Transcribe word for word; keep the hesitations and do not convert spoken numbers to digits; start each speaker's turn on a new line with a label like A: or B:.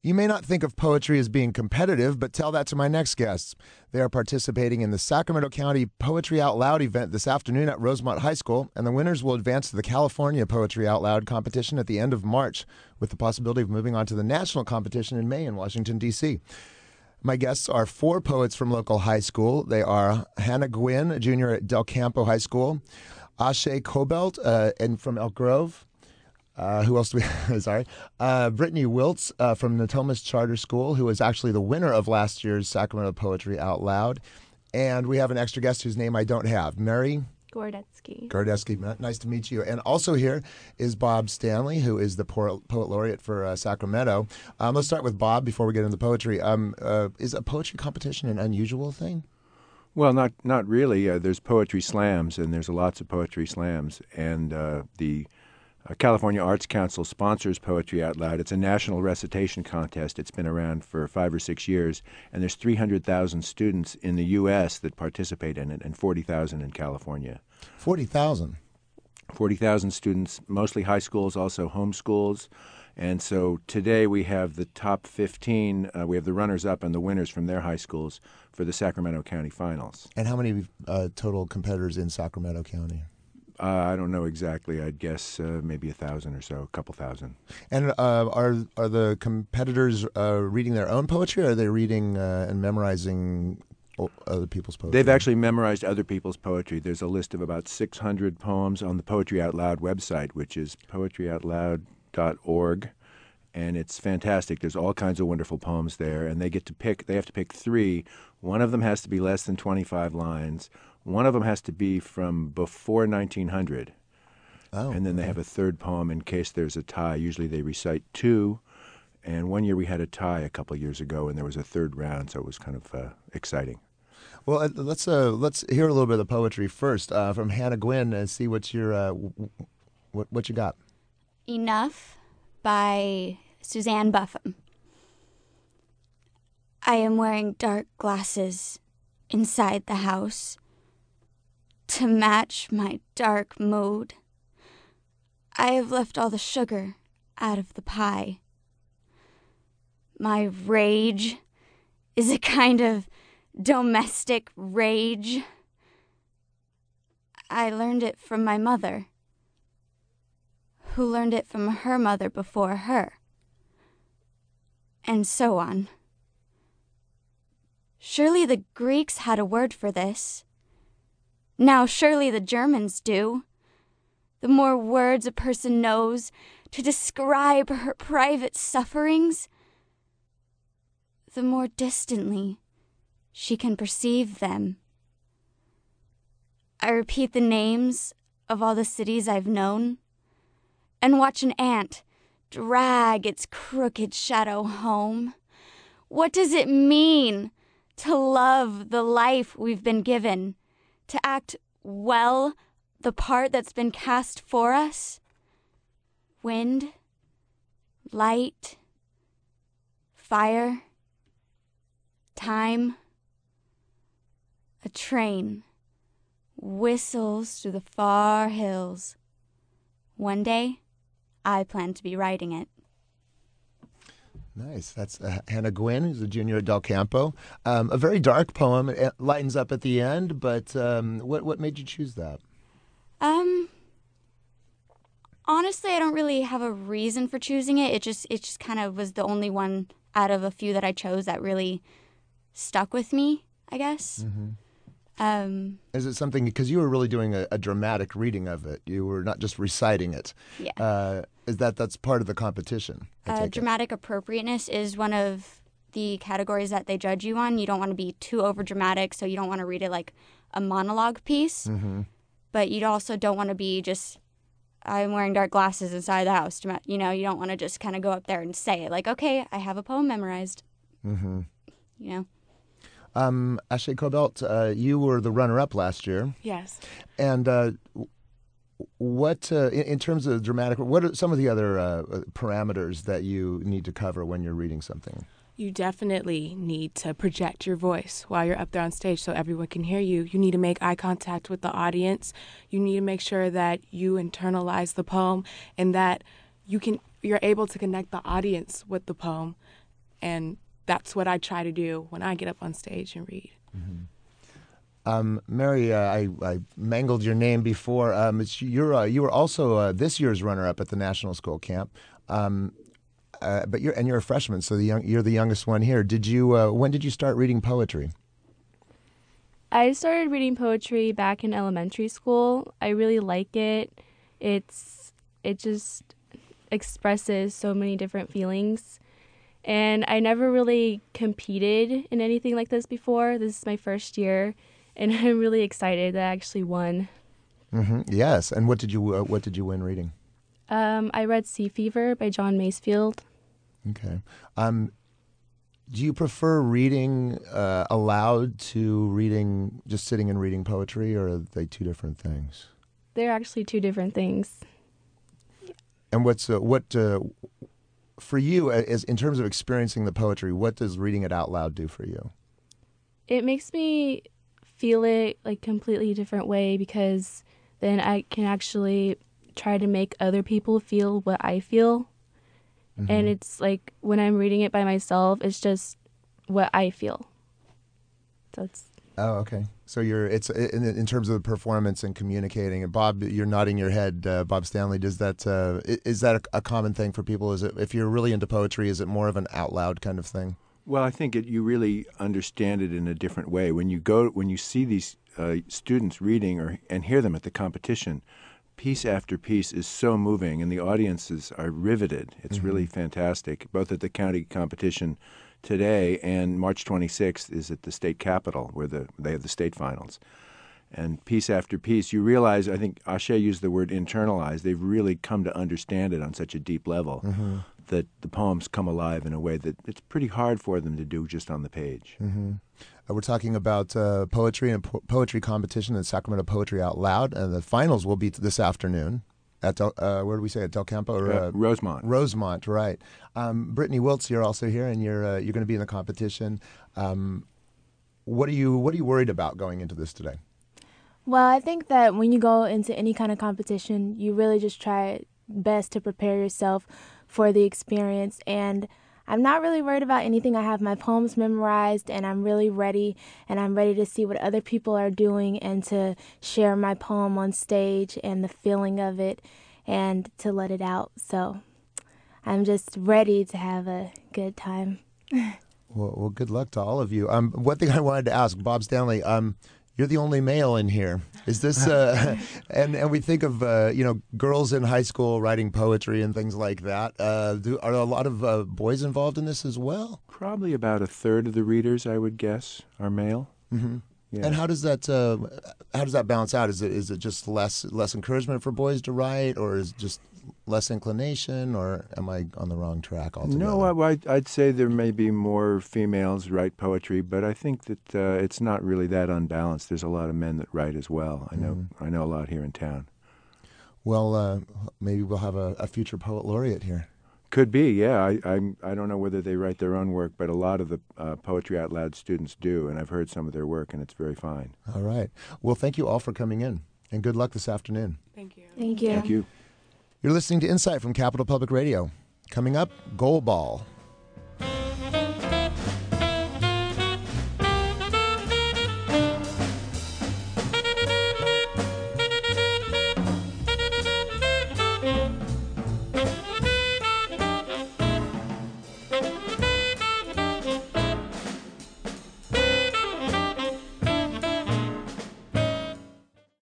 A: You may not think of poetry as being competitive, but tell that to my next guests. They are participating in the Sacramento County Poetry Out Loud event this afternoon at Rosemont High School, and the winners will advance to the California Poetry Out Loud competition at the end of March, with the possibility of moving on to the national competition in May in Washington, D C My guests are four poets from local high school. They are Hannah Gwynn, a junior at Del Campo High School, Ashe Cobelt, uh, and from Elk Grove. Uh, who else do we Sorry. Uh, Brittany Wiltz uh, from Natomas Charter School, who was actually the winner of last year's Sacramento Poetry Out Loud. And we have an extra guest whose name I don't have. Mary
B: Gordetsky.
A: Gordetsky, nice to meet you. And also here is Bob Stanley, who is the Poet Laureate for uh, Sacramento. Um, let's start with Bob before we get into poetry. Um, uh, is a poetry competition an unusual thing?
C: Well, not not really. Uh, there's poetry slams, and there's lots of poetry slams. And uh, the uh, California Arts Council sponsors Poetry Out Loud. It's a national recitation contest. It's been around for five or six years, and there's three hundred thousand students in the U S that participate in it, and forty thousand in California.
A: forty thousand?
C: forty thousand students, mostly high schools, also homeschools. And so today we have the top fifteen, uh, we have the runners-up and the winners from their high schools for the Sacramento County Finals.
A: And how many uh, total competitors in Sacramento County?
C: Uh, I don't know exactly. I'd guess uh, maybe a thousand or so, a couple thousand.
A: And uh, are are the competitors uh, reading their own poetry, or are they reading uh, and memorizing other people's poetry?
C: They've actually memorized other people's poetry. There's a list of about six hundred poems on the Poetry Out Loud website, which is poetry out loud dot org, and it's fantastic. There's all kinds of wonderful poems there, and they get to pick. They have to pick three. One of them has to be less than twenty-five lines. One of them has to be from before nineteen hundred.
A: Oh,
C: and then
A: okay.
C: they have a third poem in case there's a tie. Usually they recite two. And one year we had a tie a couple of years ago, and there was a third round, so it was kind of uh, exciting.
A: Well, uh, let's uh, let's hear a little bit of the poetry first uh, from Hannah Gwynn and see what your uh, what what you got.
B: Enough by Suzanne Buffum. I am wearing dark glasses inside the house to match my dark mood. I have left all the sugar out of the pie. My rage is a kind of domestic rage. I learned it from my mother, who learned it from her mother before her, and so on. Surely the Greeks had a word for this. Now surely the Germans do. The more words a person knows to describe her private sufferings, the more distantly she can perceive them. I repeat the names of all the cities I've known, and watch an ant drag its crooked shadow home. What does it mean to love the life we've been given, to act well the part that's been cast for us? Wind, light, fire, time. A train whistles through the far hills. One day, I plan to be riding it.
A: Nice. That's uh, Hannah Gwynn, who's a junior at Del Campo. Um, a very dark poem. It lightens up at the end, but um, what what made you choose that?
B: Um, honestly, I don't really have a reason for choosing it. It just it just kind of was the only one out of a few that I chose that really stuck with me, I guess.
A: Mm-hmm.
B: Um,
A: Is it something, because you were really doing a, a dramatic reading of it. You were not just reciting it.
B: Yeah.
A: Uh, is that that's part of the competition?
B: Uh, dramatic appropriateness is one of the categories that they judge you on. You don't want to be too over dramatic, so you don't want to read it like a monologue piece.
A: Mm-hmm.
B: But you also don't want to be just, I'm wearing dark glasses inside the house. You know, you don't want to just kind of go up there and say it. Like, okay, I have a poem memorized.
A: Mm-hmm.
B: You know?
A: Um, Ashe Cobelt, uh, you were the runner-up last year.
D: Yes.
A: And uh, what, uh, in, in terms of dramatic, what are some of the other uh, parameters that you need to cover when you're reading something?
D: You definitely need to project your voice while you're up there on stage so everyone can hear you. You need to make eye contact with the audience. You need to make sure that you internalize the poem and that you can, you're able to connect the audience with the poem. And that's what I try to do when I get up on stage and read.
A: Mm-hmm. Um, Mary, uh, I, I mangled your name before. Um, it's, you're, uh, you were also uh, this year's runner-up at the National School Camp, um, uh, but you're and you're a freshman, so the young, you're the youngest one here. Did you? Uh, when did you start reading poetry?
E: I started reading poetry back in elementary school. I really like it. It's it just expresses so many different feelings. And I never really competed in anything like this before. This is my first year, and I'm really excited that I actually won.
A: Mm-hmm. Yes. And what did you uh, what did you win reading?
E: Um, I read Sea Fever by John Masefield.
A: Okay. Um, do you prefer reading uh, aloud to reading just sitting and reading poetry, or are they two different things?
E: They're actually two different things.
A: And what's uh, what uh, for you as in terms of experiencing the poetry? What does reading it out loud do for you?
E: It makes me feel it like completely different way, because then I can actually try to make other people feel what I feel. Mm-hmm. And it's like when I'm reading it by myself, it's just what I feel. So it's
A: oh, okay. So you're it's in, in terms of the performance and communicating. And Bob, you're nodding your head. Uh, Bob Stanley, does that uh, is that a, a common thing for people? Is it if you're really into poetry, is it more of an out loud kind of thing?
C: Well, I think it, you really understand it in a different way when you go when you see these uh, students reading or and hear them at the competition. Piece after piece is so moving, and the audiences are riveted. It's mm-hmm. really fantastic, both at the county competition today and March twenty-sixth is at the state capitol where the they have the state finals. And piece after piece, you realize, I think Ashe used the word internalize, they've really come to understand it on such a deep level mm-hmm. that the poems come alive in a way that it's pretty hard for them to do just on the page.
A: Mm-hmm. Uh, we're talking about uh, poetry and po- poetry competition in Sacramento Poetry Out Loud, and the finals will be this afternoon at Del, uh, where do we say at Del Campo or
C: uh,
A: uh,
C: Rosemont?
A: Rosemont, right? Um, Brittany Wiltz, you're also here, and you're uh, you're going to be in the competition. Um, what are you What are you worried about going into this today?
F: Well, I think that when you go into any kind of competition, you really just try best to prepare yourself for the experience. And I'm not really worried about anything. I have my poems memorized, and I'm really ready, and I'm ready to see what other people are doing and to share my poem on stage and the feeling of it and to let it out. So I'm just ready to have a good time.
A: well, well, good luck to all of you. Um, one thing I wanted to ask, Bob Stanley, um, you're the only male in here. Is this, uh, and, and we think of, uh, you know, girls in high school writing poetry and things like that. Uh, do, are a lot of uh, boys involved in this as well?
C: Probably about a third of the readers, I would guess, are male.
A: Mm-hmm. Yeah. And how does that, uh, how does that balance out? Is it, is it just less, less encouragement for boys to write, or is it just less inclination, or am I on the wrong track altogether?
C: No, I, I'd say there may be more females write poetry, but I think that uh, it's not really that unbalanced. There's a lot of men that write as well. I know mm-hmm. I know a lot here in town.
A: Well, uh, maybe we'll have a, a future poet laureate here.
C: Could be, yeah. I, I I don't know whether they write their own work, but a lot of the uh, Poetry Out Loud students do, and I've heard some of their work, and it's very fine.
A: All right. Well, thank you all for coming in, and good luck this afternoon.
D: Thank you.
F: Thank you.
C: Thank you.
A: You're listening to Insight from Capital Public Radio. Coming up, Goal Ball.